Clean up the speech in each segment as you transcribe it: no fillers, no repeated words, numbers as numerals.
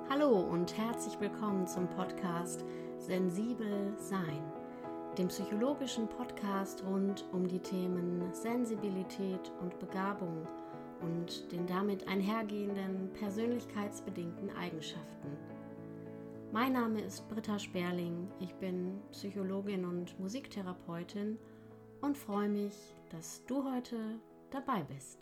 Hallo und herzlich willkommen zum Podcast Sensibel Sein, dem psychologischen Podcast rund um die Themen Sensibilität und Begabung und den damit einhergehenden persönlichkeitsbedingten Eigenschaften. Mein Name ist Britta Sperling, ich bin Psychologin und Musiktherapeutin und freue mich, dass du heute dabei bist.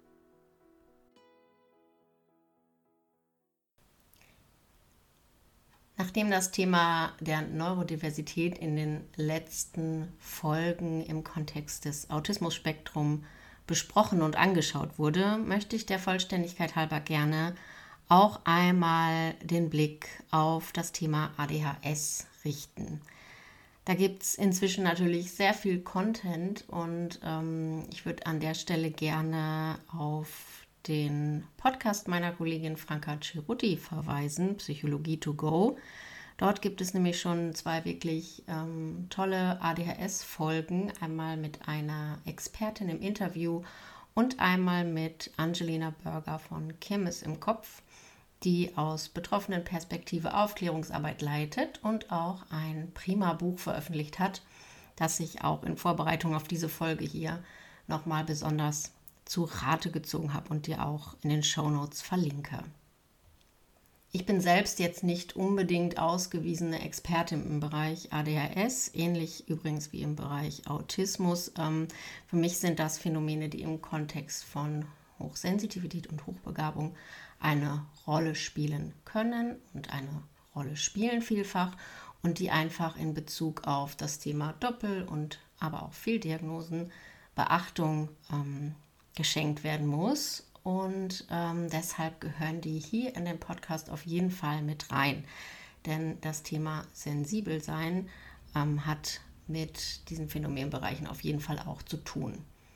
Nachdem das Thema der Neurodiversität in den letzten Folgen im Kontext des Autismus-Spektrums besprochen und angeschaut wurde, möchte ich der Vollständigkeit halber gerne auch einmal den Blick auf das Thema ADHS richten. Da gibt es inzwischen natürlich sehr viel Content und ich würde an der Stelle gerne auf den Podcast meiner Kollegin Franka Cerutti verweisen, Psychologie to go. Dort gibt es nämlich schon zwei wirklich tolle ADHS-Folgen, einmal mit einer Expertin im Interview und einmal mit Angelina Burger von Kirmes im Kopf, die aus betroffenen Perspektive Aufklärungsarbeit leitet und auch ein prima Buch veröffentlicht hat, das ich auch in Vorbereitung auf diese Folge hier nochmal besonders zu Rate gezogen habe und dir auch in den Shownotes verlinke. Ich bin selbst jetzt nicht unbedingt ausgewiesene Expertin im Bereich ADHS, ähnlich übrigens wie im Bereich Autismus. Für mich sind das Phänomene, die im Kontext von Hochsensitivität und Hochbegabung eine Rolle spielen können und eine Rolle spielen vielfach und die einfach in Bezug auf das Thema Doppel- und aber auch Fehldiagnosen Beachtung geschenkt werden muss und deshalb gehören die hier in den Podcast auf jeden Fall mit rein, denn das Thema sensibel sein hat mit diesen Phänomenbereichen auf jeden Fall auch zu tun.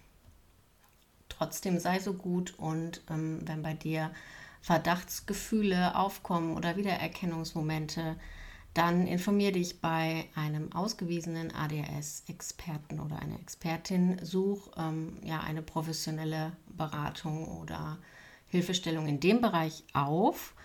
Trotzdem sei so gut und wenn bei dir Verdachtsgefühle aufkommen oder Wiedererkennungsmomente, dann informiere dich bei einem ausgewiesenen ADHS-Experten oder einer Expertin, such eine professionelle Beratung oder Hilfestellung in dem Bereich auf,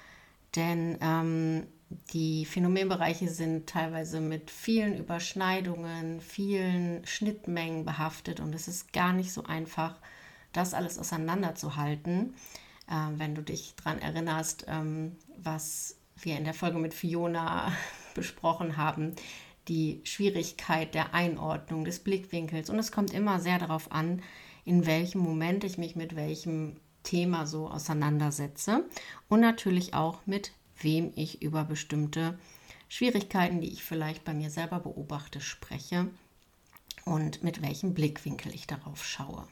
denn die Phänomenbereiche sind teilweise mit vielen Überschneidungen, vielen Schnittmengen behaftet und es ist gar nicht so einfach, das alles auseinanderzuhalten. Wenn du dich daran erinnerst, was wir in der Folge mit Fiona besprochen haben, die Schwierigkeit der Einordnung des Blickwinkels. Und es kommt immer sehr darauf an, in welchem Moment ich mich mit welchem Thema so auseinandersetze und natürlich auch mit wem ich über bestimmte Schwierigkeiten, die ich vielleicht bei mir selber beobachte, spreche und mit welchem Blickwinkel ich darauf schaue.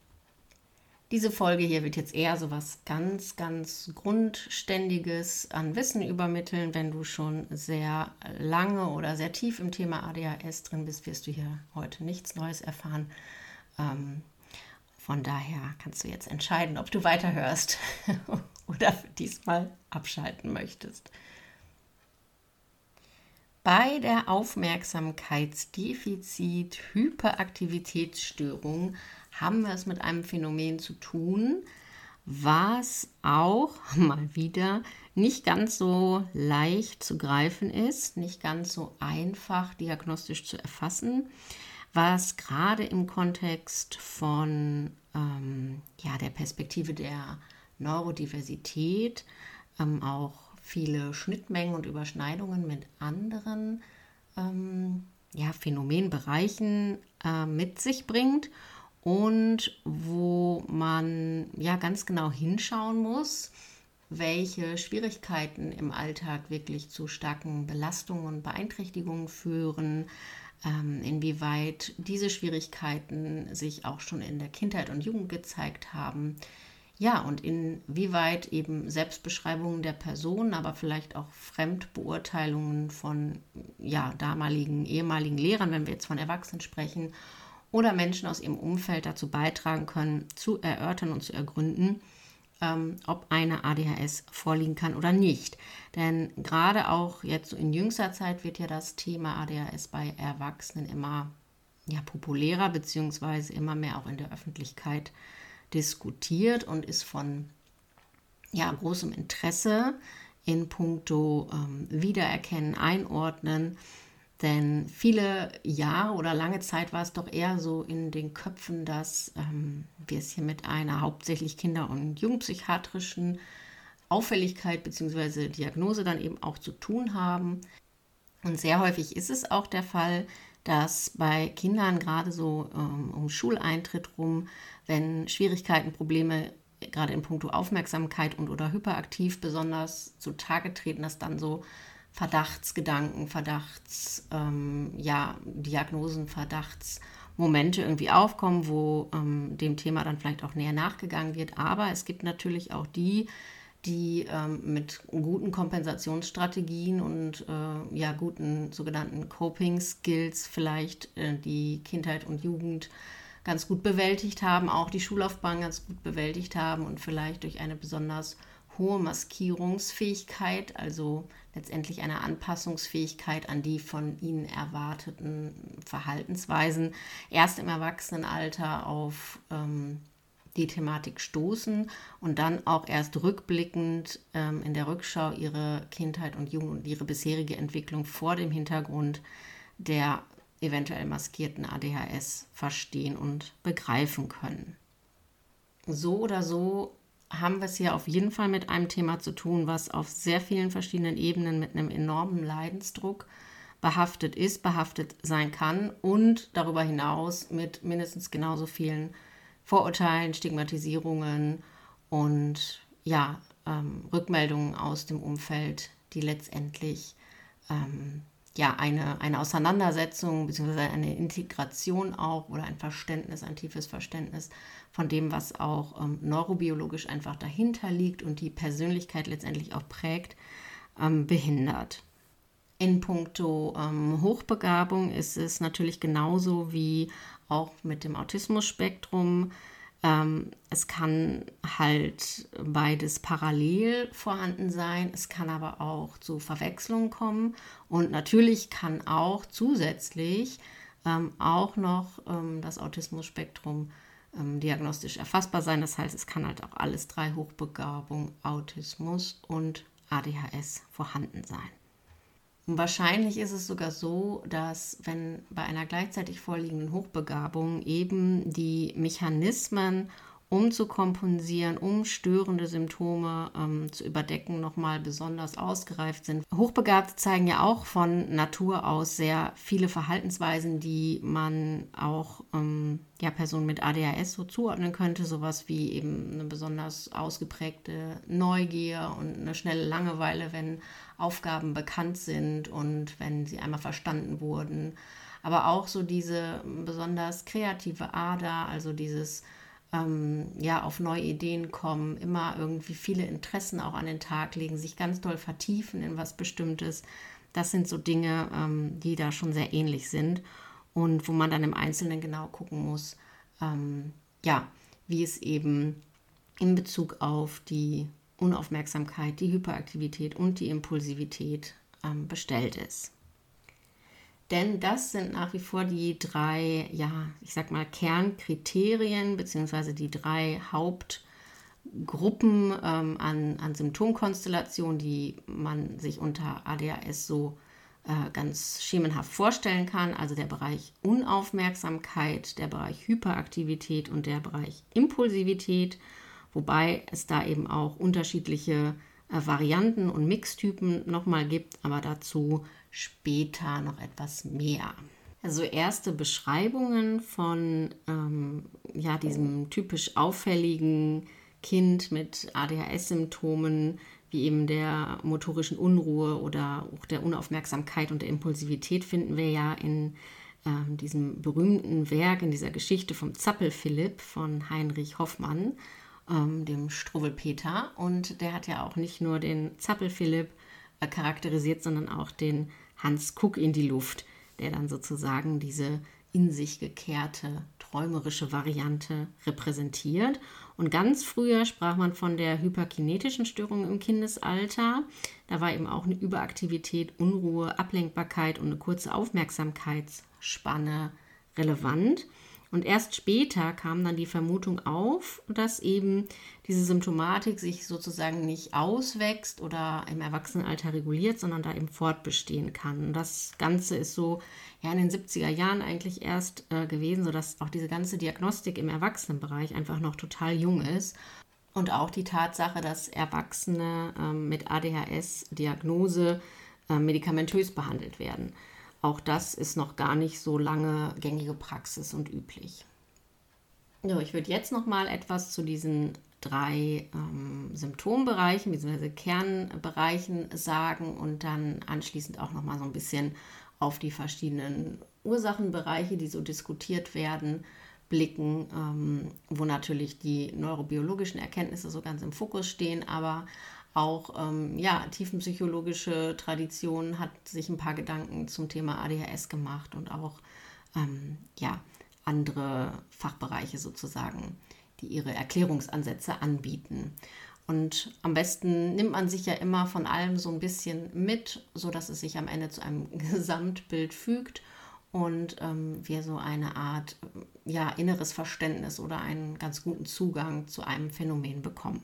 Diese Folge hier wird jetzt eher so was ganz, ganz Grundständiges an Wissen übermitteln. Wenn du schon sehr lange oder sehr tief im Thema ADHS drin bist, wirst du hier heute nichts Neues erfahren. Von daher kannst du jetzt entscheiden, ob du weiterhörst oder diesmal abschalten möchtest. Bei der Aufmerksamkeitsdefizit-Hyperaktivitätsstörung haben wir es mit einem Phänomen zu tun, was auch mal wieder nicht ganz so leicht zu greifen ist, nicht ganz so einfach diagnostisch zu erfassen, was gerade im Kontext von der Perspektive der Neurodiversität auch viele Schnittmengen und Überschneidungen mit anderen Phänomenbereichen mit sich bringt und wo man ganz genau hinschauen muss, welche Schwierigkeiten im Alltag wirklich zu starken Belastungen und Beeinträchtigungen führen, inwieweit diese Schwierigkeiten sich auch schon in der Kindheit und Jugend gezeigt haben. Ja, und inwieweit eben Selbstbeschreibungen der Person, aber vielleicht auch Fremdbeurteilungen von damaligen, ehemaligen Lehrern, wenn wir jetzt von Erwachsenen sprechen, oder Menschen aus ihrem Umfeld dazu beitragen können, zu erörtern und zu ergründen, ob eine ADHS vorliegen kann oder nicht. Denn gerade auch jetzt so in jüngster Zeit wird ja das Thema ADHS bei Erwachsenen immer populärer, beziehungsweise immer mehr auch in der Öffentlichkeit diskutiert und ist von großem Interesse in puncto Wiedererkennen, Einordnen. Denn viele Jahre oder lange Zeit war es doch eher so in den Köpfen, dass wir es hier mit einer hauptsächlich kinder- und jugendpsychiatrischen Auffälligkeit bzw. Diagnose dann eben auch zu tun haben. Und sehr häufig ist es auch der Fall, dass bei Kindern gerade so um Schuleintritt rum, wenn Schwierigkeiten, Probleme gerade in puncto Aufmerksamkeit und oder hyperaktiv besonders zutage treten, dass dann so Verdachtsgedanken, Diagnosen, Verdachtsmomente irgendwie aufkommen, wo dem Thema dann vielleicht auch näher nachgegangen wird. Aber es gibt natürlich auch die mit guten Kompensationsstrategien und guten sogenannten Coping-Skills vielleicht die Kindheit und Jugend ganz gut bewältigt haben, auch die Schullaufbahn ganz gut bewältigt haben und vielleicht durch eine besonders hohe Maskierungsfähigkeit, also letztendlich eine Anpassungsfähigkeit an die von ihnen erwarteten Verhaltensweisen, erst im Erwachsenenalter auf die Thematik stoßen und dann auch erst rückblickend in der Rückschau ihre Kindheit und Jugend und ihre bisherige Entwicklung vor dem Hintergrund der eventuell maskierten ADHS verstehen und begreifen können. So oder so haben wir es hier auf jeden Fall mit einem Thema zu tun, was auf sehr vielen verschiedenen Ebenen mit einem enormen Leidensdruck behaftet ist, behaftet sein kann und darüber hinaus mit mindestens genauso vielen Vorurteilen, Stigmatisierungen und Rückmeldungen aus dem Umfeld, die letztendlich eine Auseinandersetzung bzw. eine Integration auch oder ein Verständnis, ein tiefes Verständnis von dem, was auch neurobiologisch einfach dahinter liegt und die Persönlichkeit letztendlich auch prägt, behindert. In puncto Hochbegabung ist es natürlich genauso wie auch mit dem Autismus-Spektrum. Es kann halt beides parallel vorhanden sein, es kann aber auch zu Verwechslungen kommen und natürlich kann auch zusätzlich auch noch das Autismus-Spektrum diagnostisch erfassbar sein. Das heißt, es kann halt auch alles drei, Hochbegabung, Autismus und ADHS vorhanden sein. Und wahrscheinlich ist es sogar so, dass wenn bei einer gleichzeitig vorliegenden Hochbegabung eben die Mechanismen, um zu kompensieren, um störende Symptome zu überdecken, nochmal besonders ausgereift sind. Hochbegabte zeigen ja auch von Natur aus sehr viele Verhaltensweisen, die man auch Personen mit ADHS so zuordnen könnte. Sowas wie eben eine besonders ausgeprägte Neugier und eine schnelle Langeweile, wenn Aufgaben bekannt sind und wenn sie einmal verstanden wurden. Aber auch so diese besonders kreative Ader, also dieses auf neue Ideen kommen, immer irgendwie viele Interessen auch an den Tag legen, sich ganz doll vertiefen in was Bestimmtes. Das sind so Dinge, die da schon sehr ähnlich sind und wo man dann im Einzelnen genau gucken muss, wie es eben in Bezug auf die Unaufmerksamkeit, die Hyperaktivität und die Impulsivität bestellt ist. Denn das sind nach wie vor die drei, Kernkriterien bzw. die drei Hauptgruppen an Symptomkonstellationen, die man sich unter ADHS so ganz schemenhaft vorstellen kann. Also der Bereich Unaufmerksamkeit, der Bereich Hyperaktivität und der Bereich Impulsivität, wobei es da eben auch unterschiedliche Varianten und Mixtypen nochmal gibt, aber dazu später noch etwas mehr. Also erste Beschreibungen von diesem typisch auffälligen Kind mit ADHS-Symptomen, wie eben der motorischen Unruhe oder auch der Unaufmerksamkeit und der Impulsivität, finden wir ja in diesem berühmten Werk, in dieser Geschichte vom Zappel-Philipp von Heinrich Hoffmann, dem Struwwelpeter. Und der hat ja auch nicht nur den Zappel-Philipp charakterisiert, sondern auch den Hans Kuck in die Luft, der dann sozusagen diese in sich gekehrte, träumerische Variante repräsentiert. Und ganz früher sprach man von der hyperkinetischen Störung im Kindesalter. Da war eben auch eine Überaktivität, Unruhe, Ablenkbarkeit und eine kurze Aufmerksamkeitsspanne relevant. Und erst später kam dann die Vermutung auf, dass eben diese Symptomatik sich sozusagen nicht auswächst oder im Erwachsenenalter reguliert, sondern da eben fortbestehen kann. Und das Ganze ist so in den 70er Jahren eigentlich erst gewesen, sodass auch diese ganze Diagnostik im Erwachsenenbereich einfach noch total jung ist. Und auch die Tatsache, dass Erwachsene mit ADHS-Diagnose medikamentös behandelt werden. Auch das ist noch gar nicht so lange gängige Praxis und üblich. So, ich würde jetzt noch mal etwas zu diesen 3 Symptombereichen bzw. Kernbereichen sagen und dann anschließend auch noch mal so ein bisschen auf die verschiedenen Ursachenbereiche, die so diskutiert werden, blicken, wo natürlich die neurobiologischen Erkenntnisse so ganz im Fokus stehen, aber auch tiefenpsychologische Tradition hat sich ein paar Gedanken zum Thema ADHS gemacht und auch andere Fachbereiche sozusagen, die ihre Erklärungsansätze anbieten. Und am besten nimmt man sich ja immer von allem so ein bisschen mit, sodass es sich am Ende zu einem Gesamtbild fügt und wir so eine Art inneres Verständnis oder einen ganz guten Zugang zu einem Phänomen bekommen.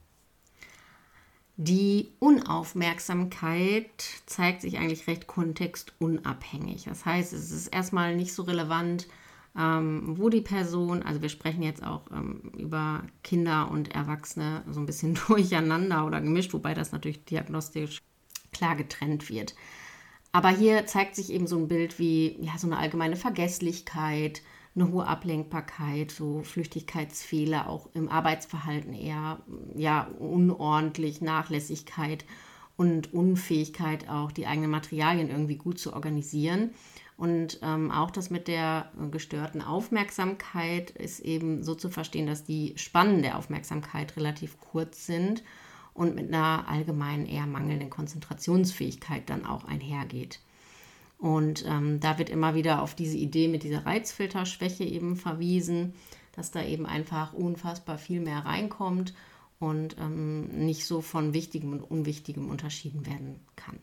Die Unaufmerksamkeit zeigt sich eigentlich recht kontextunabhängig. Das heißt, es ist erstmal nicht so relevant, wo die Person, also wir sprechen jetzt auch über Kinder und Erwachsene so ein bisschen durcheinander oder gemischt, wobei das natürlich diagnostisch klar getrennt wird. Aber hier zeigt sich eben so ein Bild wie so eine allgemeine Vergesslichkeit, eine hohe Ablenkbarkeit, so Flüchtigkeitsfehler, auch im Arbeitsverhalten eher unordentlich, Nachlässigkeit und Unfähigkeit, auch die eigenen Materialien irgendwie gut zu organisieren. Und auch das mit der gestörten Aufmerksamkeit ist eben so zu verstehen, dass die Spannen der Aufmerksamkeit relativ kurz sind und mit einer allgemeinen eher mangelnden Konzentrationsfähigkeit dann auch einhergeht. Und da wird immer wieder auf diese Idee mit dieser Reizfilterschwäche eben verwiesen, dass da eben einfach unfassbar viel mehr reinkommt und nicht so von Wichtigem und Unwichtigem unterschieden werden kann.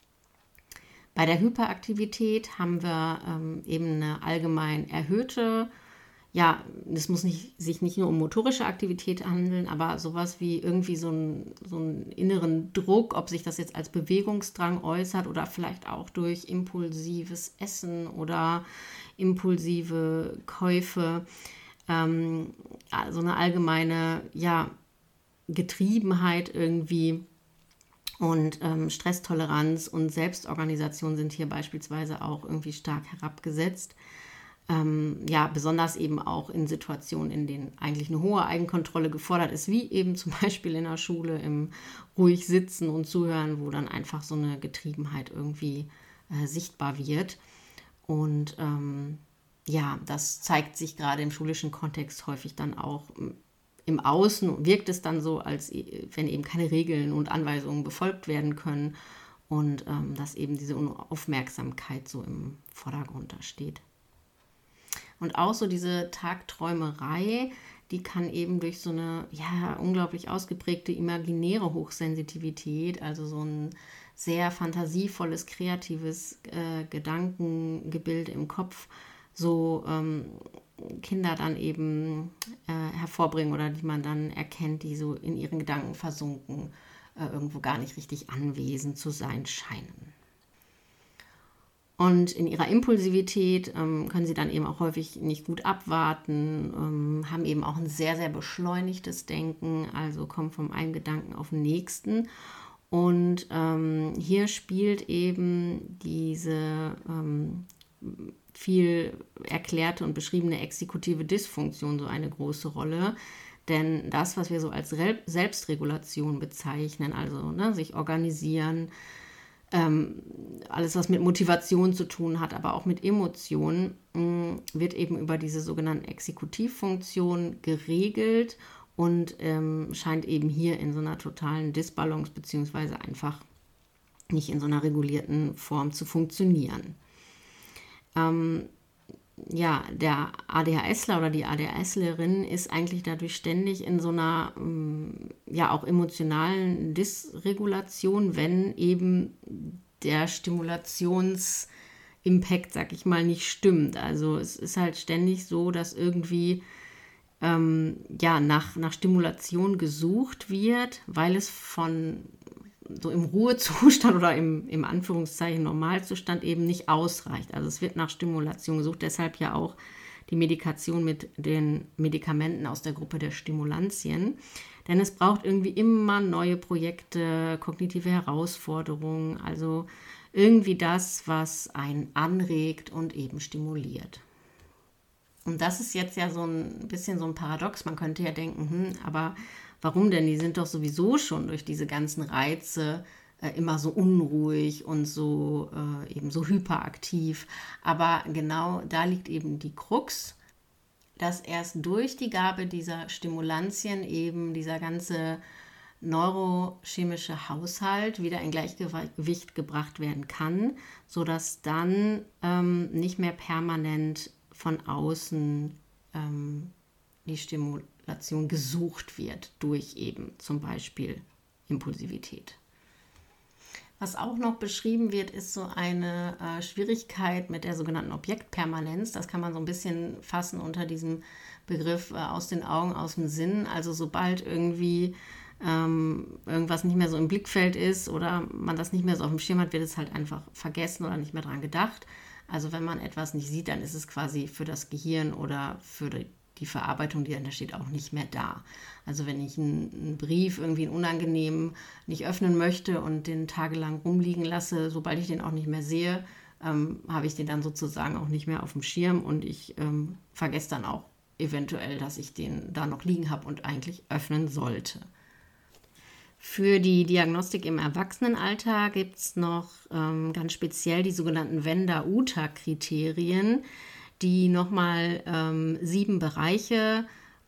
Bei der Hyperaktivität haben wir eben eine allgemein erhöhte, es muss sich nicht nur um motorische Aktivität handeln, aber sowas wie irgendwie so einen inneren Druck, ob sich das jetzt als Bewegungsdrang äußert oder vielleicht auch durch impulsives Essen oder impulsive Käufe, so eine allgemeine Getriebenheit irgendwie. Und Stresstoleranz und Selbstorganisation sind hier beispielsweise auch irgendwie stark herabgesetzt. Besonders eben auch in Situationen, in denen eigentlich eine hohe Eigenkontrolle gefordert ist, wie eben zum Beispiel in der Schule im ruhig sitzen und zuhören, wo dann einfach so eine Getriebenheit irgendwie sichtbar wird. Und das zeigt sich gerade im schulischen Kontext häufig dann auch im Außen, wirkt es dann so, als wenn eben keine Regeln und Anweisungen befolgt werden können und dass eben diese Unaufmerksamkeit so im Vordergrund da steht. Und auch so diese Tagträumerei, die kann eben durch so eine unglaublich ausgeprägte imaginäre Hochsensitivität, also so ein sehr fantasievolles, kreatives Gedankengebilde im Kopf, so Kinder dann eben hervorbringen oder die man dann erkennt, die so in ihren Gedanken versunken, irgendwo gar nicht richtig anwesend zu sein scheinen. Und in ihrer Impulsivität können sie dann eben auch häufig nicht gut abwarten, haben eben auch ein sehr, sehr beschleunigtes Denken, also kommen vom einen Gedanken auf den nächsten. Und hier spielt eben diese viel erklärte und beschriebene exekutive Dysfunktion so eine große Rolle. Denn das, was wir so als Selbstregulation bezeichnen, also sich organisieren, alles, was mit Motivation zu tun hat, aber auch mit Emotionen, wird eben über diese sogenannten Exekutivfunktionen geregelt und scheint eben hier in so einer totalen Disbalance beziehungsweise einfach nicht in so einer regulierten Form zu funktionieren. Der ADHSler oder die ADHSlerin ist eigentlich dadurch ständig in so einer auch emotionalen Dysregulation, wenn eben der Stimulationsgrad Impact, sag ich mal, nicht stimmt. Also es ist halt ständig so, dass irgendwie nach Stimulation gesucht wird, weil es von so im Ruhezustand oder im Anführungszeichen Normalzustand eben nicht ausreicht. Also es wird nach Stimulation gesucht, deshalb ja auch die Medikation mit den Medikamenten aus der Gruppe der Stimulantien. Denn es braucht irgendwie immer neue Projekte, kognitive Herausforderungen, also irgendwie das, was einen anregt und eben stimuliert. Und das ist jetzt ja so ein bisschen so ein Paradox. Man könnte ja denken, aber warum denn? Die sind doch sowieso schon durch diese ganzen Reize immer so unruhig und so eben so hyperaktiv. Aber genau da liegt eben die Krux, dass erst durch die Gabe dieser Stimulantien eben dieser ganze neurochemische Haushalt wieder in Gleichgewicht gebracht werden kann, sodass dann nicht mehr permanent von außen die Stimulation gesucht wird durch eben zum Beispiel Impulsivität. Was auch noch beschrieben wird, ist so eine Schwierigkeit mit der sogenannten Objektpermanenz. Das kann man so ein bisschen fassen unter diesem Begriff aus den Augen, aus dem Sinn. Also sobald irgendwie irgendwas nicht mehr so im Blickfeld ist oder man das nicht mehr so auf dem Schirm hat, wird es halt einfach vergessen oder nicht mehr dran gedacht. Also wenn man etwas nicht sieht, dann ist es quasi für das Gehirn oder für die Verarbeitung, die dahinter steht, auch nicht mehr da. Also wenn ich einen Brief irgendwie unangenehm nicht öffnen möchte und den tagelang rumliegen lasse, sobald ich den auch nicht mehr sehe, habe ich den dann sozusagen auch nicht mehr auf dem Schirm und ich vergesse dann auch eventuell, dass ich den da noch liegen habe und eigentlich öffnen sollte. Für die Diagnostik im Erwachsenenalter gibt es noch ganz speziell die sogenannten Venda-Uta-Kriterien, die nochmal 7 Bereiche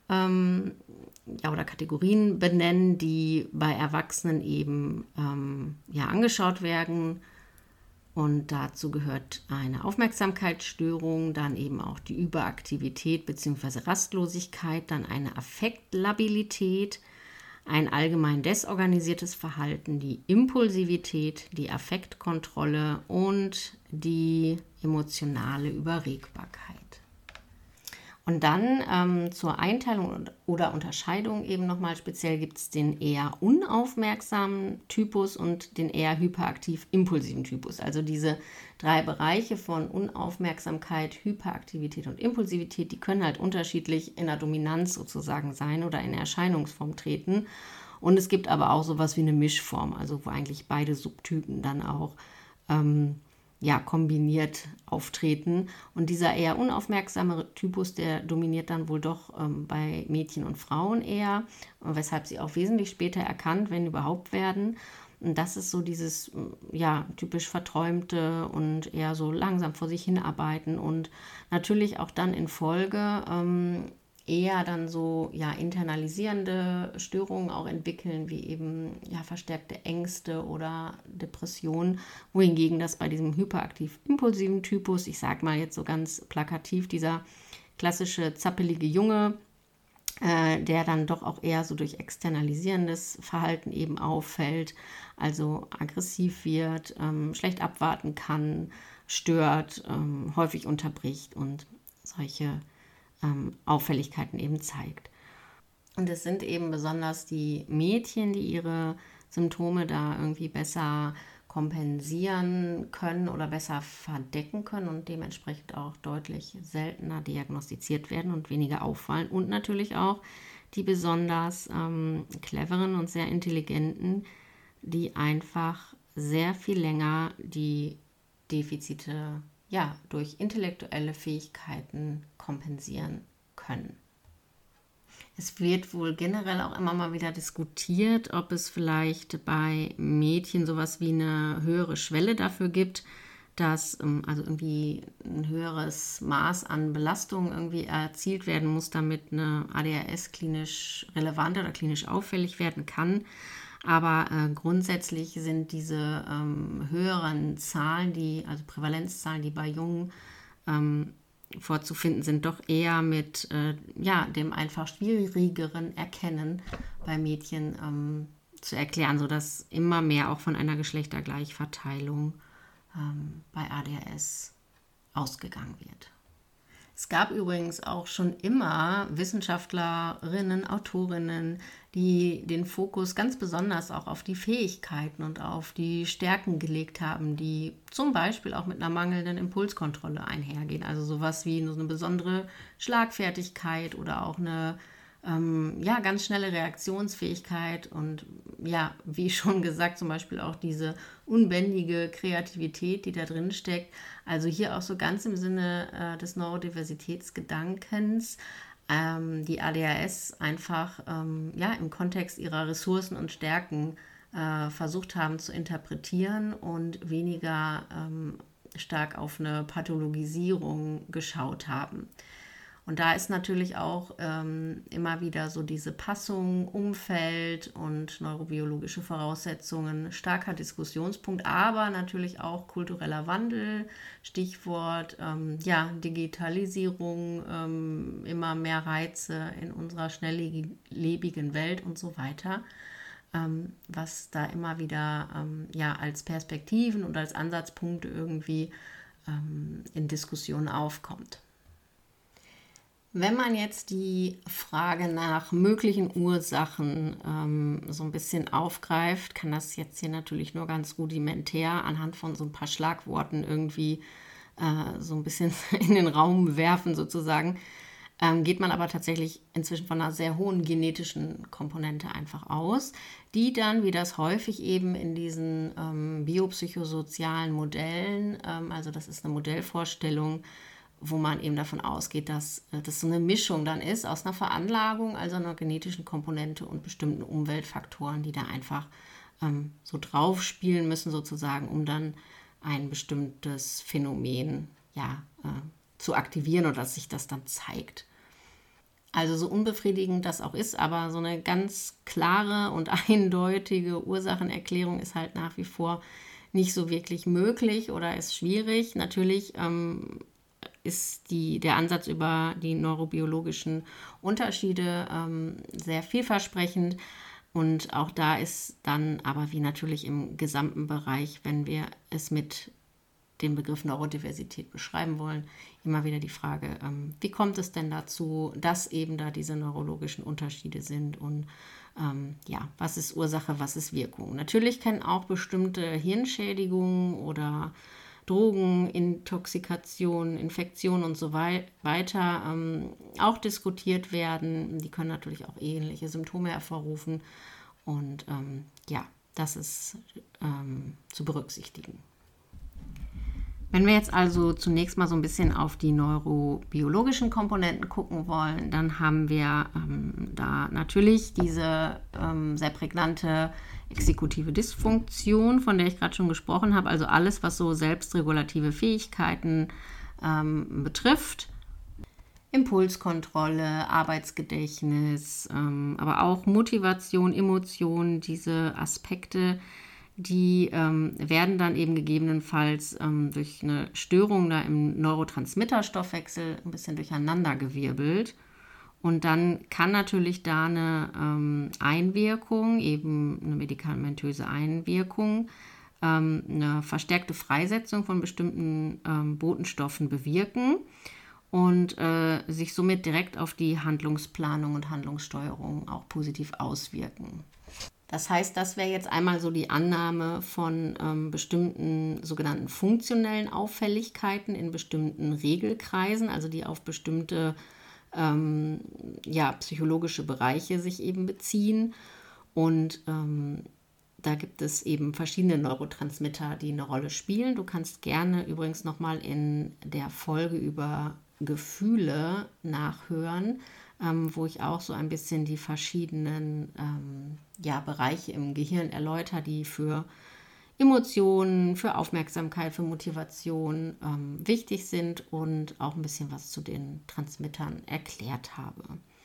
oder Kategorien benennen, die bei Erwachsenen eben angeschaut werden. Und dazu gehört eine Aufmerksamkeitsstörung, dann eben auch die Überaktivität bzw. Rastlosigkeit, dann eine Affektlabilität, ein allgemein desorganisiertes Verhalten, die Impulsivität, die Affektkontrolle und die emotionale Überregbarkeit. Und dann zur Einteilung oder Unterscheidung eben nochmal speziell gibt es den eher unaufmerksamen Typus und den eher hyperaktiv-impulsiven Typus. Also diese 3 Bereiche von Unaufmerksamkeit, Hyperaktivität und Impulsivität, die können halt unterschiedlich in der Dominanz sozusagen sein oder in Erscheinungsform treten. Und es gibt aber auch sowas wie eine Mischform, also wo eigentlich beide Subtypen dann auch kombiniert auftreten. Und dieser eher unaufmerksame Typus, der dominiert dann wohl doch bei Mädchen und Frauen eher, weshalb sie auch wesentlich später erkannt, wenn überhaupt, werden. Und das ist so dieses typisch Verträumte und eher so langsam vor sich hinarbeiten und natürlich auch dann in Folge eher dann so internalisierende Störungen auch entwickeln, wie eben verstärkte Ängste oder Depressionen, wohingegen das bei diesem hyperaktiv-impulsiven Typus, ich sage mal jetzt so ganz plakativ, dieser klassische zappelige Junge, der dann doch auch eher so durch externalisierendes Verhalten eben auffällt, also aggressiv wird, schlecht abwarten kann, stört, häufig unterbricht und solche Auffälligkeiten eben zeigt. Und es sind eben besonders die Mädchen, die ihre Symptome da irgendwie besser kompensieren können oder besser verdecken können und dementsprechend auch deutlich seltener diagnostiziert werden und weniger auffallen. Und natürlich auch die besonders cleveren und sehr intelligenten, die einfach sehr viel länger die Defizite durch intellektuelle Fähigkeiten kompensieren können. Es wird wohl generell auch immer mal wieder diskutiert, ob es vielleicht bei Mädchen sowas wie eine höhere Schwelle dafür gibt, dass also irgendwie ein höheres Maß an Belastung irgendwie erzielt werden muss, damit eine ADHS klinisch relevant oder klinisch auffällig werden kann. Aber grundsätzlich sind diese höheren Zahlen, also Prävalenzzahlen, die bei Jungen vorzufinden sind, doch eher mit dem einfach schwierigeren Erkennen bei Mädchen zu erklären, sodass immer mehr auch von einer Geschlechtergleichverteilung bei ADHS ausgegangen wird. Es gab übrigens auch schon immer Wissenschaftlerinnen, Autorinnen, die den Fokus ganz besonders auch auf die Fähigkeiten und auf die Stärken gelegt haben, die zum Beispiel auch mit einer mangelnden Impulskontrolle einhergehen. Also sowas wie so eine besondere Schlagfertigkeit oder auch eine ganz schnelle Reaktionsfähigkeit und ja, wie schon gesagt, zum Beispiel auch diese unbändige Kreativität, die da drin steckt. Also hier auch so ganz im Sinne des Neurodiversitätsgedankens, die ADHS einfach im Kontext ihrer Ressourcen und Stärken versucht haben zu interpretieren und weniger stark auf eine Pathologisierung geschaut haben. Und da ist natürlich auch immer wieder so diese Passung, Umfeld und neurobiologische Voraussetzungen starker Diskussionspunkt, aber natürlich auch kultureller Wandel, Stichwort Digitalisierung, immer mehr Reize in unserer schnelllebigen Welt und so weiter, was da immer wieder als Perspektiven und als Ansatzpunkte irgendwie in Diskussionen aufkommt. Wenn man jetzt die Frage nach möglichen Ursachen so ein bisschen aufgreift, kann das jetzt hier natürlich nur ganz rudimentär anhand von so ein paar Schlagworten irgendwie so ein bisschen in den Raum werfen sozusagen, geht man aber tatsächlich inzwischen von einer sehr hohen genetischen Komponente einfach aus, die dann, wie das häufig eben in diesen biopsychosozialen Modellen, also das ist eine Modellvorstellung, wo man eben davon ausgeht, dass das so eine Mischung dann ist aus einer Veranlagung, also einer genetischen Komponente und bestimmten Umweltfaktoren, die da einfach so drauf spielen müssen sozusagen, um dann ein bestimmtes Phänomen zu aktivieren oder dass sich das dann zeigt. Also so unbefriedigend das auch ist, aber so eine ganz klare und eindeutige Ursachenerklärung ist halt nach wie vor nicht so wirklich möglich oder ist schwierig. Natürlich ist der Ansatz über die neurobiologischen Unterschiede sehr vielversprechend. Und auch da ist dann aber wie natürlich im gesamten Bereich, wenn wir es mit dem Begriff Neurodiversität beschreiben wollen, immer wieder die Frage, wie kommt es denn dazu, dass eben da diese neurologischen Unterschiede sind und was ist Ursache, was ist Wirkung. Natürlich können auch bestimmte Hirnschädigungen oder Drogen, Intoxikation, Infektionen und so weiter auch diskutiert werden. Die können natürlich auch ähnliche Symptome hervorrufen und das ist zu berücksichtigen. Wenn wir jetzt also zunächst mal so ein bisschen auf die neurobiologischen Komponenten gucken wollen, dann haben wir da natürlich diese sehr prägnante exekutive Dysfunktion, von der ich gerade schon gesprochen habe, also alles, was so selbstregulative Fähigkeiten betrifft. Impulskontrolle, Arbeitsgedächtnis, aber auch Motivation, Emotionen, diese Aspekte, die werden dann eben gegebenenfalls durch eine Störung da im Neurotransmitterstoffwechsel ein bisschen durcheinandergewirbelt. Und dann kann natürlich da eine Einwirkung, eben eine medikamentöse Einwirkung, eine verstärkte Freisetzung von bestimmten Botenstoffen bewirken und sich somit direkt auf die Handlungsplanung und Handlungssteuerung auch positiv auswirken. Das heißt, das wäre jetzt einmal so die Annahme von bestimmten sogenannten funktionellen Auffälligkeiten in bestimmten Regelkreisen, also die auf bestimmte psychologische Bereiche sich eben beziehen. Und da gibt es eben verschiedene Neurotransmitter, die eine Rolle spielen. Du kannst gerne übrigens nochmal in der Folge über Gefühle nachhören, wo ich auch so ein bisschen die verschiedenen Bereiche im Gehirn erläutere, die für Emotionen, für Aufmerksamkeit, für Motivation wichtig sind und auch ein bisschen was zu den Transmittern erklärt habe.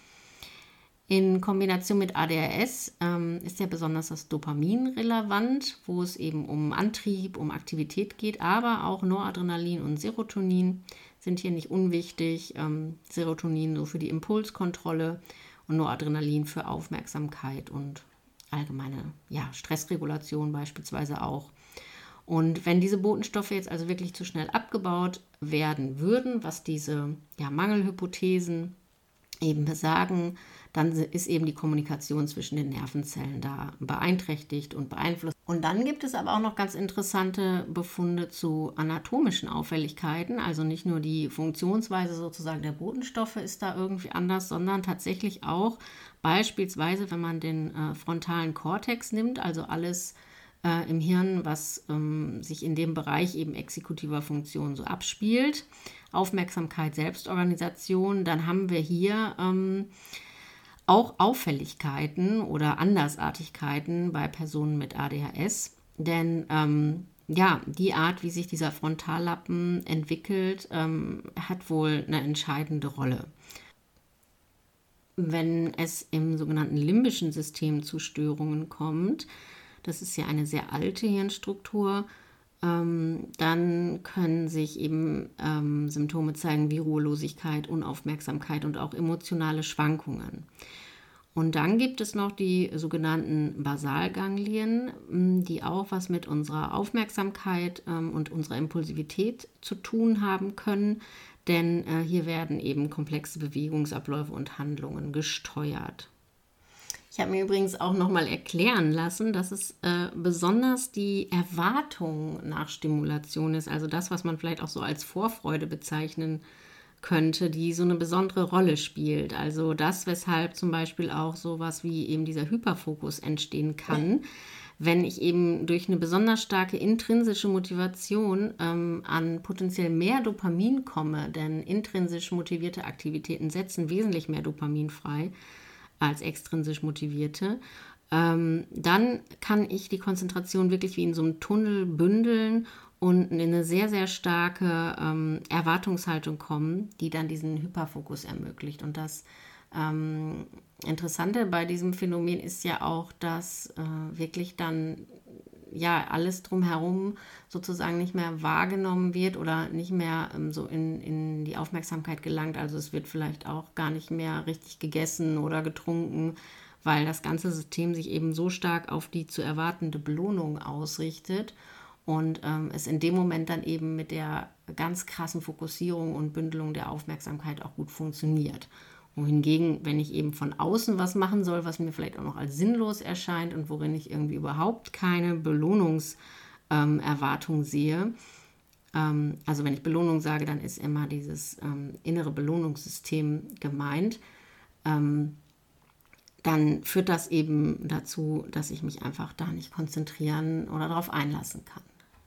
In Kombination mit ADHS ist ja besonders das Dopamin relevant, wo es eben um Antrieb, um Aktivität geht, aber auch Noradrenalin und Serotonin sind hier nicht unwichtig. Serotonin so für die Impulskontrolle und Noradrenalin für Aufmerksamkeit und allgemeine Stressregulation beispielsweise auch. Und wenn diese Botenstoffe jetzt also wirklich zu schnell abgebaut werden würden, was diese Mangelhypothesen eben besagen, dann ist eben die Kommunikation zwischen den Nervenzellen da beeinträchtigt und beeinflusst. Und dann gibt es aber auch noch ganz interessante Befunde zu anatomischen Auffälligkeiten. Also nicht nur die Funktionsweise sozusagen der Botenstoffe ist da irgendwie anders, sondern tatsächlich auch beispielsweise, wenn man den frontalen Kortex nimmt, also alles im Hirn, was sich in dem Bereich eben exekutiver Funktion so abspielt, Aufmerksamkeit, Selbstorganisation, dann haben wir hier auch Auffälligkeiten oder Andersartigkeiten bei Personen mit ADHS. Denn die Art, wie sich dieser Frontallappen entwickelt, hat wohl eine entscheidende Rolle. Wenn es im sogenannten limbischen System zu Störungen kommt, das ist ja eine sehr alte Hirnstruktur, dann können sich eben Symptome zeigen wie Ruhelosigkeit, Unaufmerksamkeit und auch emotionale Schwankungen. Und dann gibt es noch die sogenannten Basalganglien, die auch was mit unserer Aufmerksamkeit und unserer Impulsivität zu tun haben können, denn hier werden eben komplexe Bewegungsabläufe und Handlungen gesteuert. Ich habe mir übrigens auch nochmal erklären lassen, dass es besonders die Erwartung nach Stimulation ist, also das, was man vielleicht auch so als Vorfreude bezeichnen könnte, die so eine besondere Rolle spielt. Also das, weshalb zum Beispiel auch sowas wie eben dieser Hyperfokus entstehen kann, wenn ich eben durch eine besonders starke intrinsische Motivation an potenziell mehr Dopamin komme, denn intrinsisch motivierte Aktivitäten setzen wesentlich mehr Dopamin frei als extrinsisch motivierte, dann kann ich die Konzentration wirklich wie in so einem Tunnel bündeln und in eine sehr, sehr starke Erwartungshaltung kommen, die dann diesen Hyperfokus ermöglicht. Und das Interessante bei diesem Phänomen ist ja auch, dass wirklich dann alles drumherum sozusagen nicht mehr wahrgenommen wird oder nicht mehr so in die Aufmerksamkeit gelangt. Also es wird vielleicht auch gar nicht mehr richtig gegessen oder getrunken, weil das ganze System sich eben so stark auf die zu erwartende Belohnung ausrichtet und es in dem Moment dann eben mit der ganz krassen Fokussierung und Bündelung der Aufmerksamkeit auch gut funktioniert. Wohingegen, wenn ich eben von außen was machen soll, was mir vielleicht auch noch als sinnlos erscheint und worin ich irgendwie überhaupt keine Belohnungserwartung sehe, also wenn ich Belohnung sage, dann ist immer dieses innere Belohnungssystem gemeint, dann führt das eben dazu, dass ich mich einfach da nicht konzentrieren oder darauf einlassen kann.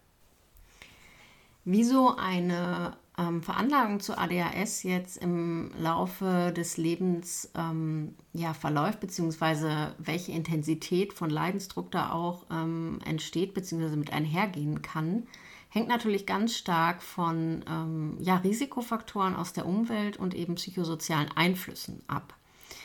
Wie so eine Veranlagung zu ADHS jetzt im Laufe des Lebens verläuft, beziehungsweise welche Intensität von Leidensdruck da auch entsteht, beziehungsweise mit einhergehen kann, hängt natürlich ganz stark von Risikofaktoren aus der Umwelt und eben psychosozialen Einflüssen ab.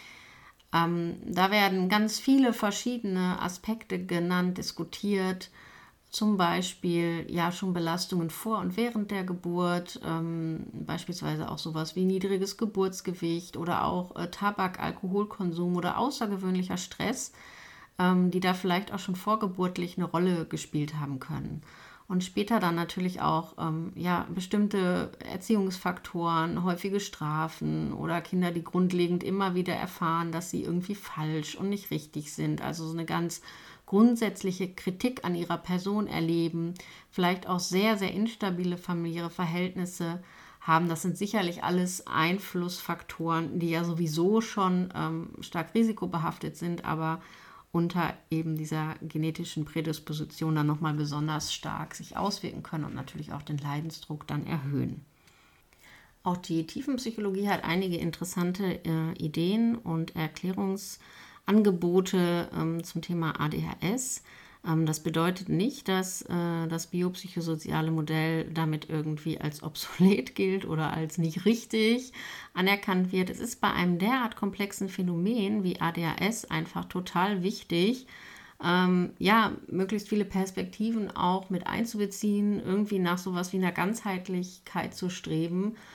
Da werden ganz viele verschiedene Aspekte genannt, diskutiert, zum Beispiel schon Belastungen vor und während der Geburt, beispielsweise auch sowas wie niedriges Geburtsgewicht oder auch Tabak, Alkoholkonsum oder außergewöhnlicher Stress, die da vielleicht auch schon vorgeburtlich eine Rolle gespielt haben können. Und später dann natürlich auch bestimmte Erziehungsfaktoren, häufige Strafen oder Kinder, die grundlegend immer wieder erfahren, dass sie irgendwie falsch und nicht richtig sind. Also so eine ganz grundsätzliche Kritik an ihrer Person erleben, vielleicht auch sehr, sehr instabile familiäre Verhältnisse haben. Das sind sicherlich alles Einflussfaktoren, die ja sowieso schon stark risikobehaftet sind, aber unter eben dieser genetischen Prädisposition dann nochmal besonders stark sich auswirken können und natürlich auch den Leidensdruck dann erhöhen. Auch die Tiefenpsychologie hat einige interessante Ideen und Erklärungsangebote zum Thema ADHS. Das bedeutet nicht, dass das biopsychosoziale Modell damit irgendwie als obsolet gilt oder als nicht richtig anerkannt wird. Es ist bei einem derart komplexen Phänomen wie ADHS einfach total wichtig, möglichst viele Perspektiven auch mit einzubeziehen, irgendwie nach sowas wie einer Ganzheitlichkeit zu streben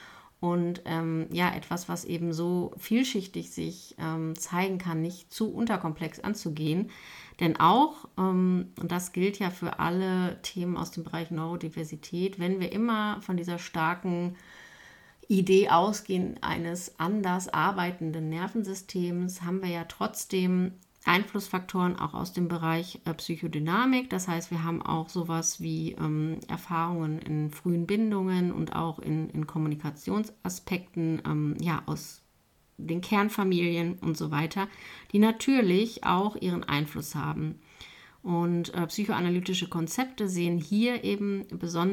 und etwas, was eben so vielschichtig sich zeigen kann, nicht zu unterkomplex anzugehen. Denn auch, und das gilt ja für alle Themen aus dem Bereich Neurodiversität, wenn wir immer von dieser starken Idee ausgehen eines anders arbeitenden Nervensystems, haben wir ja trotzdem Einflussfaktoren auch aus dem Bereich Psychodynamik. Das heißt, wir haben auch sowas wie Erfahrungen in frühen Bindungen und auch in Kommunikationsaspekten aus den Kernfamilien und so weiter, die natürlich auch ihren Einfluss haben. Und psychoanalytische Konzepte sehen hier eben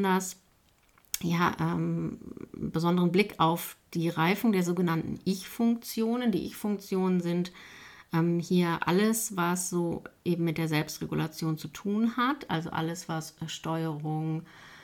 besonderen Blick auf die Reifung der sogenannten Ich-Funktionen. Die Ich-Funktionen sind hier alles, was so eben mit der Selbstregulation zu tun hat, also alles, was Steuerung,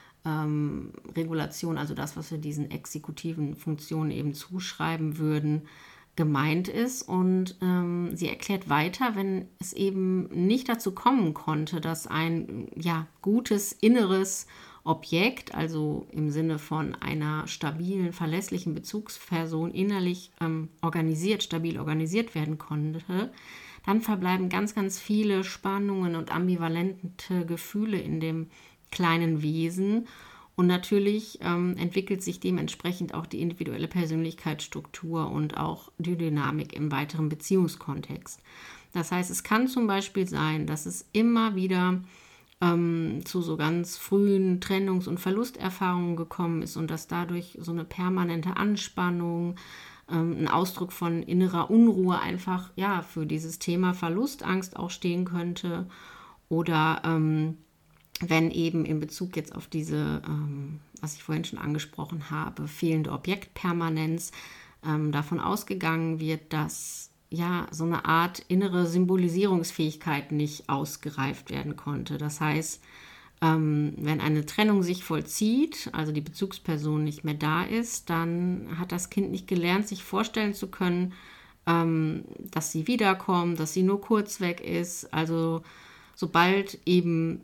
Regulation, also das, was wir diesen exekutiven Funktionen eben zuschreiben würden, gemeint ist. Und sie erklärt weiter, wenn es eben nicht dazu kommen konnte, dass ein gutes inneres Objekt, also im Sinne von einer stabilen, verlässlichen Bezugsperson innerlich stabil organisiert werden konnte, dann verbleiben ganz, ganz viele Spannungen und ambivalente Gefühle in dem kleinen Wesen. Und natürlich entwickelt sich dementsprechend auch die individuelle Persönlichkeitsstruktur und auch die Dynamik im weiteren Beziehungskontext. Das heißt, es kann zum Beispiel sein, dass es immer wieder zu so ganz frühen Trennungs- und Verlusterfahrungen gekommen ist und dass dadurch so eine permanente Anspannung, ein Ausdruck von innerer Unruhe einfach für dieses Thema Verlustangst auch stehen könnte. Oder wenn eben in Bezug jetzt auf diese, was ich vorhin schon angesprochen habe, fehlende Objektpermanenz davon ausgegangen wird, dass so eine Art innere Symbolisierungsfähigkeit nicht ausgereift werden konnte. Das heißt, wenn eine Trennung sich vollzieht, also die Bezugsperson nicht mehr da ist, dann hat das Kind nicht gelernt, sich vorstellen zu können, dass sie wiederkommt, dass sie nur kurz weg ist. Also sobald eben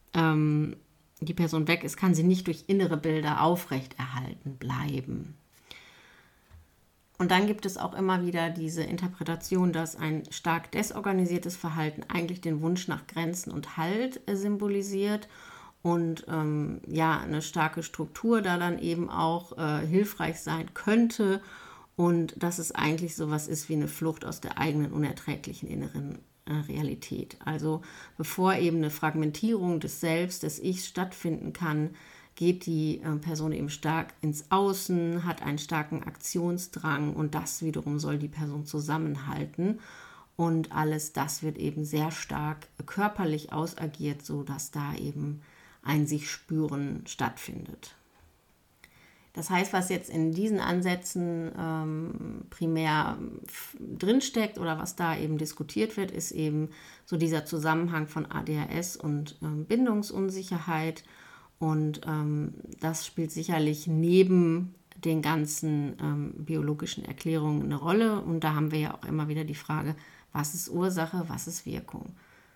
die Person weg ist, kann sie nicht durch innere Bilder aufrechterhalten bleiben. Und dann gibt es auch immer wieder diese Interpretation, dass ein stark desorganisiertes Verhalten eigentlich den Wunsch nach Grenzen und Halt symbolisiert und eine starke Struktur da dann eben auch hilfreich sein könnte und dass es eigentlich sowas ist wie eine Flucht aus der eigenen unerträglichen inneren Realität. Also bevor eben eine Fragmentierung des Selbst, des Ichs stattfinden kann, geht die Person eben stark ins Außen, hat einen starken Aktionsdrang und das wiederum soll die Person zusammenhalten. Und alles das wird eben sehr stark körperlich ausagiert, sodass da eben ein Sich-Spüren stattfindet. Das heißt, was jetzt in diesen Ansätzen primär drinsteckt oder was da eben diskutiert wird, ist eben so dieser Zusammenhang von ADHS und Bindungsunsicherheit. Und das spielt sicherlich neben den ganzen biologischen Erklärungen eine Rolle. Und da haben wir ja auch immer wieder die Frage, was ist Ursache, was ist Wirkung?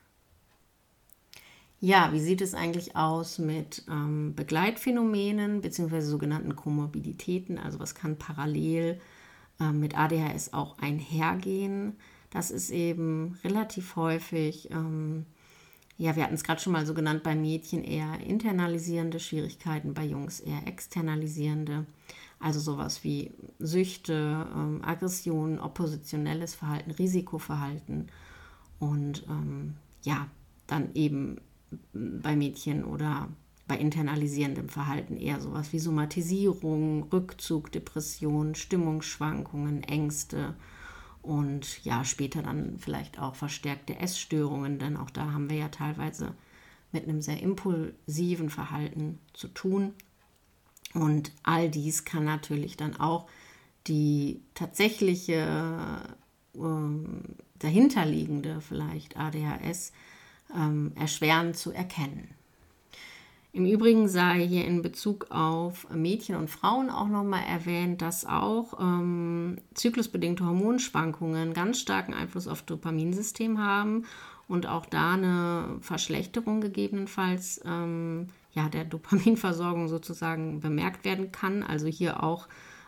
Ja, wie sieht es eigentlich aus mit Begleitphänomenen bzw. sogenannten Komorbiditäten? Also was kann parallel mit ADHS auch einhergehen? Das ist eben relativ häufig, wir hatten es gerade schon mal so genannt, bei Mädchen eher internalisierende Schwierigkeiten, bei Jungs eher externalisierende. Also sowas wie Süchte, Aggressionen, oppositionelles Verhalten, Risikoverhalten und dann eben bei Mädchen oder bei internalisierendem Verhalten eher sowas wie Somatisierung, Rückzug, Depression, Stimmungsschwankungen, Ängste und später dann vielleicht auch verstärkte Essstörungen, denn auch da haben wir ja teilweise mit einem sehr impulsiven Verhalten zu tun. Und all dies kann natürlich dann auch die tatsächliche dahinterliegende vielleicht ADHS erschweren zu erkennen. Im Übrigen sei hier in Bezug auf Mädchen und Frauen auch nochmal erwähnt, dass auch zyklusbedingte Hormonschwankungen ganz starken Einfluss auf das Dopaminsystem haben und auch da eine Verschlechterung gegebenenfalls der Dopaminversorgung sozusagen bemerkt werden kann. Also hier auch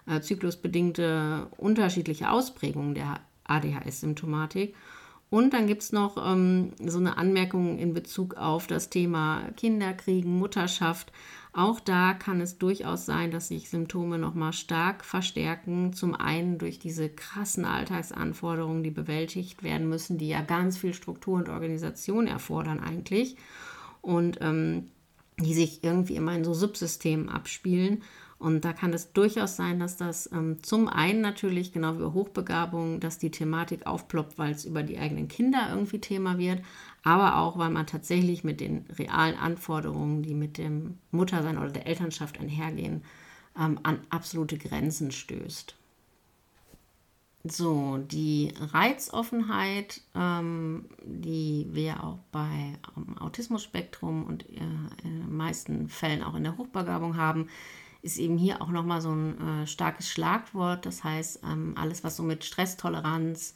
zyklusbedingte unterschiedliche Ausprägungen der ADHS-Symptomatik. Und dann gibt es noch so eine Anmerkung in Bezug auf das Thema Kinderkriegen, Mutterschaft. Auch da kann es durchaus sein, dass sich Symptome nochmal stark verstärken. Zum einen durch diese krassen Alltagsanforderungen, die bewältigt werden müssen, die ja ganz viel Struktur und Organisation erfordern eigentlich. Und die sich irgendwie immer in so Subsystemen abspielen. Und da kann es durchaus sein, dass das zum einen natürlich, genau wie bei Hochbegabung, dass die Thematik aufploppt, weil es über die eigenen Kinder irgendwie Thema wird, aber auch, weil man tatsächlich mit den realen Anforderungen, die mit dem Muttersein oder der Elternschaft einhergehen, an absolute Grenzen stößt. So, die Reizoffenheit, die wir auch bei Autismus-Spektrum und in den meisten Fällen auch in der Hochbegabung haben, ist eben hier auch nochmal so ein starkes Schlagwort. Das heißt, alles, was so mit Stresstoleranz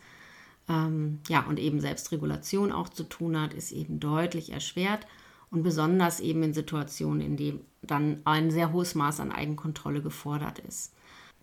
und eben Selbstregulation auch zu tun hat, ist eben deutlich erschwert und besonders eben in Situationen, in denen dann ein sehr hohes Maß an Eigenkontrolle gefordert ist.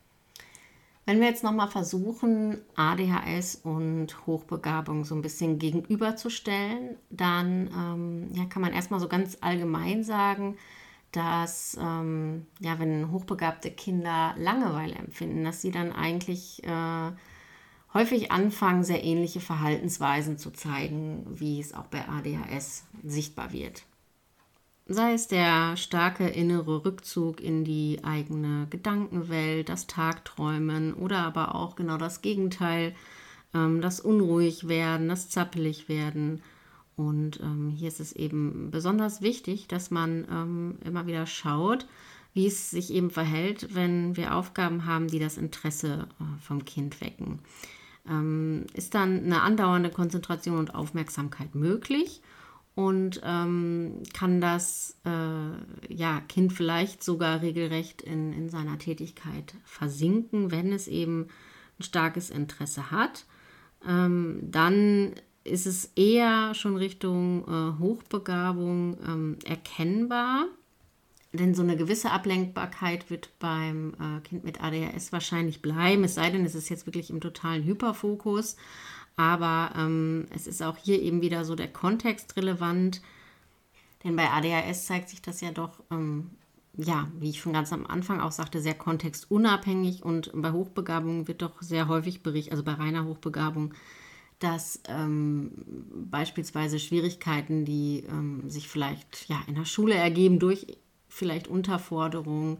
Wenn wir jetzt nochmal versuchen, ADHS und Hochbegabung so ein bisschen gegenüberzustellen, dann kann man erstmal so ganz allgemein sagen, dass wenn hochbegabte Kinder Langeweile empfinden, dass sie dann eigentlich häufig anfangen, sehr ähnliche Verhaltensweisen zu zeigen, wie es auch bei ADHS sichtbar wird. Sei es der starke innere Rückzug in die eigene Gedankenwelt, das Tagträumen oder aber auch genau das Gegenteil, das Unruhigwerden, das Zappelig-werden. Und hier ist es eben besonders wichtig, dass man immer wieder schaut, wie es sich eben verhält, wenn wir Aufgaben haben, die das Interesse vom Kind wecken. Ist dann eine andauernde Konzentration und Aufmerksamkeit möglich? Und kann das Kind vielleicht sogar regelrecht in seiner Tätigkeit versinken, wenn es eben ein starkes Interesse hat. Dann ist es eher schon Richtung Hochbegabung erkennbar. Denn so eine gewisse Ablenkbarkeit wird beim Kind mit ADHS wahrscheinlich bleiben, es sei denn, es ist jetzt wirklich im totalen Hyperfokus. Aber es ist auch hier eben wieder so der Kontext relevant, denn bei ADHS zeigt sich das ja doch, wie ich schon ganz am Anfang auch sagte, sehr kontextunabhängig und bei Hochbegabung wird doch sehr häufig berichtet, also bei reiner Hochbegabung, dass beispielsweise Schwierigkeiten, die sich vielleicht in der Schule ergeben durch vielleicht Unterforderung,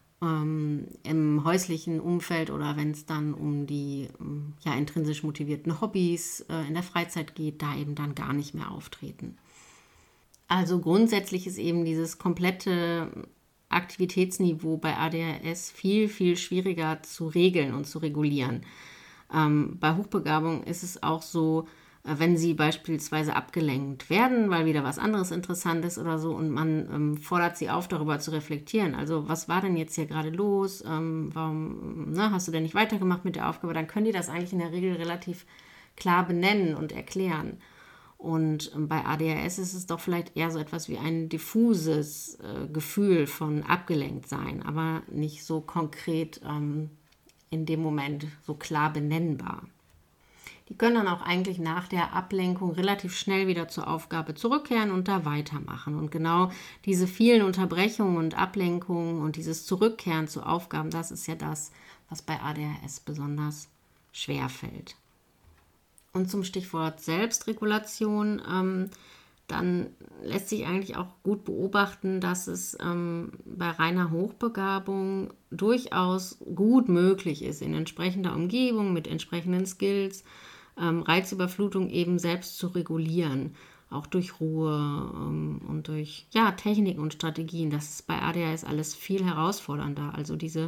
im häuslichen Umfeld oder wenn es dann um die intrinsisch motivierten Hobbys in der Freizeit geht, da eben dann gar nicht mehr auftreten. Also grundsätzlich ist eben dieses komplette Aktivitätsniveau bei ADHS viel, viel schwieriger zu regeln und zu regulieren. Bei Hochbegabung ist es auch so, wenn sie beispielsweise abgelenkt werden, weil wieder was anderes interessant ist oder so und man fordert sie auf, darüber zu reflektieren. Also was war denn jetzt hier gerade los? Warum hast du denn nicht weitergemacht mit der Aufgabe? Dann können die das eigentlich in der Regel relativ klar benennen und erklären. Und bei ADHS ist es doch vielleicht eher so etwas wie ein diffuses Gefühl von abgelenkt sein, aber nicht so konkret in dem Moment so klar benennbar. Die können dann auch eigentlich nach der Ablenkung relativ schnell wieder zur Aufgabe zurückkehren und da weitermachen. Und genau diese vielen Unterbrechungen und Ablenkungen und dieses Zurückkehren zu Aufgaben, das ist ja das, was bei ADHS besonders schwer fällt. Und zum Stichwort Selbstregulation, dann lässt sich eigentlich auch gut beobachten, dass es bei reiner Hochbegabung durchaus gut möglich ist, in entsprechender Umgebung mit entsprechenden Skills Reizüberflutung eben selbst zu regulieren, auch durch Ruhe und durch Techniken und Strategien. Das ist bei ADHS alles viel herausfordernder. Also diese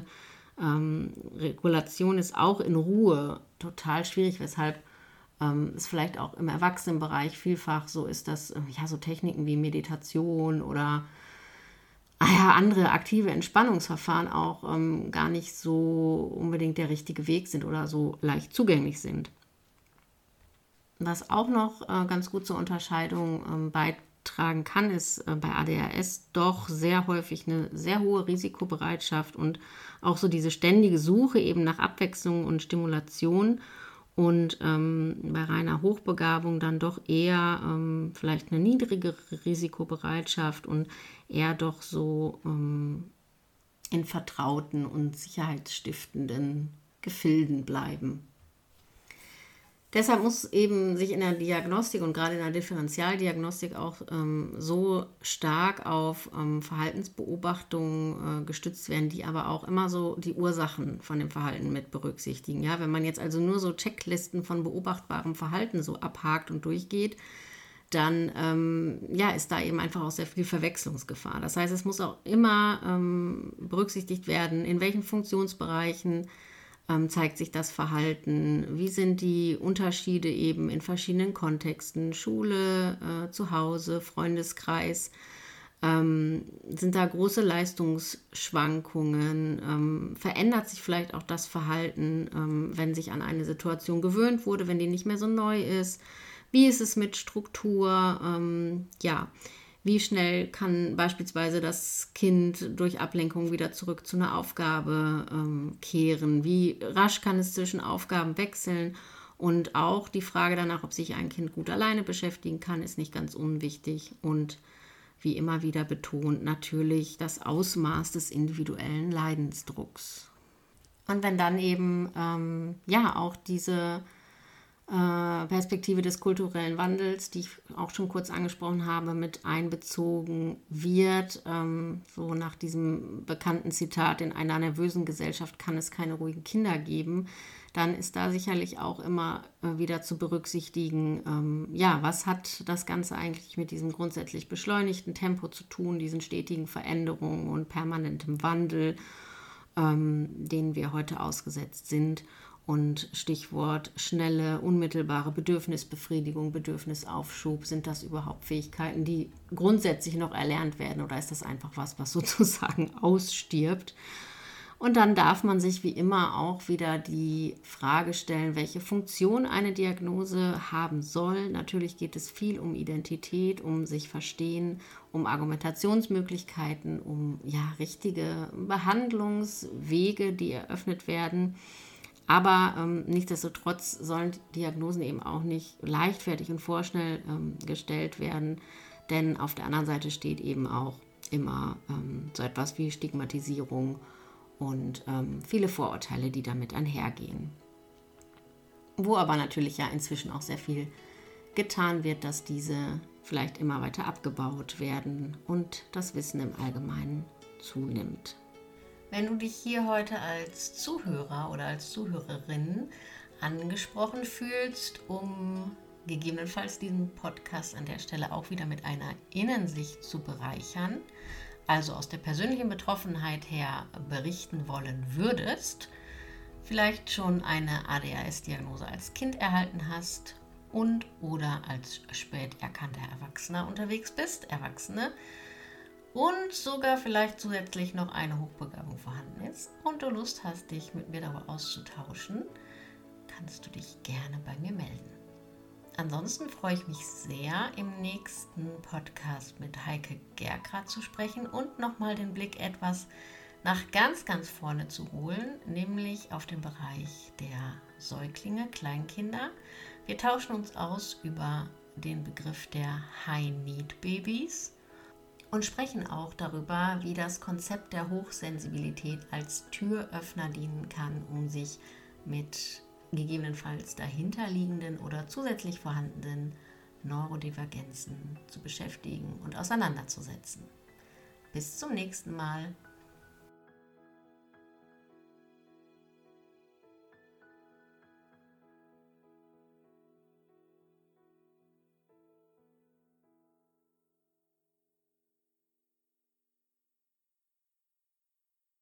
Regulation ist auch in Ruhe total schwierig, weshalb es vielleicht auch im Erwachsenenbereich vielfach so ist, dass so Techniken wie Meditation oder andere aktive Entspannungsverfahren auch gar nicht so unbedingt der richtige Weg sind oder so leicht zugänglich sind. Was auch noch ganz gut zur Unterscheidung tragen kann, ist bei ADHS doch sehr häufig eine sehr hohe Risikobereitschaft und auch so diese ständige Suche eben nach Abwechslung und Stimulation und bei reiner Hochbegabung dann doch eher vielleicht eine niedrigere Risikobereitschaft und eher doch so in vertrauten und sicherheitsstiftenden Gefilden bleiben. Deshalb muss eben sich in der Diagnostik und gerade in der Differentialdiagnostik auch so stark auf Verhaltensbeobachtungen gestützt werden, die aber auch immer so die Ursachen von dem Verhalten mit berücksichtigen. Ja, wenn man jetzt also nur so Checklisten von beobachtbarem Verhalten so abhakt und durchgeht, dann ist da eben einfach auch sehr viel Verwechslungsgefahr. Das heißt, es muss auch immer berücksichtigt werden, in welchen Funktionsbereichen zeigt sich das Verhalten, wie sind die Unterschiede eben in verschiedenen Kontexten, Schule, zu Hause, Freundeskreis, sind da große Leistungsschwankungen, verändert sich vielleicht auch das Verhalten, wenn sich an eine Situation gewöhnt wurde, wenn die nicht mehr so neu ist, wie ist es mit Struktur, wie schnell kann beispielsweise das Kind durch Ablenkung wieder zurück zu einer Aufgabe kehren? Wie rasch kann es zwischen Aufgaben wechseln? Und auch die Frage danach, ob sich ein Kind gut alleine beschäftigen kann, ist nicht ganz unwichtig. Und wie immer wieder betont, natürlich das Ausmaß des individuellen Leidensdrucks. Und wenn dann eben auch diese Perspektive des kulturellen Wandels, die ich auch schon kurz angesprochen habe, mit einbezogen wird. So nach diesem bekannten Zitat, in einer nervösen Gesellschaft kann es keine ruhigen Kinder geben, dann ist da sicherlich auch immer wieder zu berücksichtigen, was hat das Ganze eigentlich mit diesem grundsätzlich beschleunigten Tempo zu tun, diesen stetigen Veränderungen und permanentem Wandel, denen wir heute ausgesetzt sind. Und Stichwort schnelle, unmittelbare Bedürfnisbefriedigung, Bedürfnisaufschub, sind das überhaupt Fähigkeiten, die grundsätzlich noch erlernt werden oder ist das einfach was sozusagen ausstirbt? Und dann darf man sich wie immer auch wieder die Frage stellen, welche Funktion eine Diagnose haben soll. Natürlich geht es viel um Identität, um sich verstehen, um Argumentationsmöglichkeiten, um richtige Behandlungswege, die eröffnet werden. Aber nichtsdestotrotz sollen Diagnosen eben auch nicht leichtfertig und vorschnell gestellt werden, denn auf der anderen Seite steht eben auch immer so etwas wie Stigmatisierung und viele Vorurteile, die damit einhergehen. Wo aber natürlich ja inzwischen auch sehr viel getan wird, dass diese vielleicht immer weiter abgebaut werden und das Wissen im Allgemeinen zunimmt. Wenn du dich hier heute als Zuhörer oder als Zuhörerin angesprochen fühlst, um gegebenenfalls diesen Podcast an der Stelle auch wieder mit einer Innensicht zu bereichern, also aus der persönlichen Betroffenheit her berichten wollen würdest, vielleicht schon eine ADHS-Diagnose als Kind erhalten hast und oder als spät erkannter Erwachsener unterwegs bist, Erwachsene, und sogar vielleicht zusätzlich noch eine Hochbegabung vorhanden ist und du Lust hast, dich mit mir darüber auszutauschen, kannst du dich gerne bei mir melden. Ansonsten freue ich mich sehr, im nächsten Podcast mit Heike Gerkra zu sprechen und nochmal den Blick etwas nach ganz, ganz vorne zu holen, nämlich auf den Bereich der Säuglinge, Kleinkinder. Wir tauschen uns aus über den Begriff der High-Need-Babys und sprechen auch darüber, wie das Konzept der Hochsensibilität als Türöffner dienen kann, um sich mit gegebenenfalls dahinterliegenden oder zusätzlich vorhandenen Neurodivergenzen zu beschäftigen und auseinanderzusetzen. Bis zum nächsten Mal.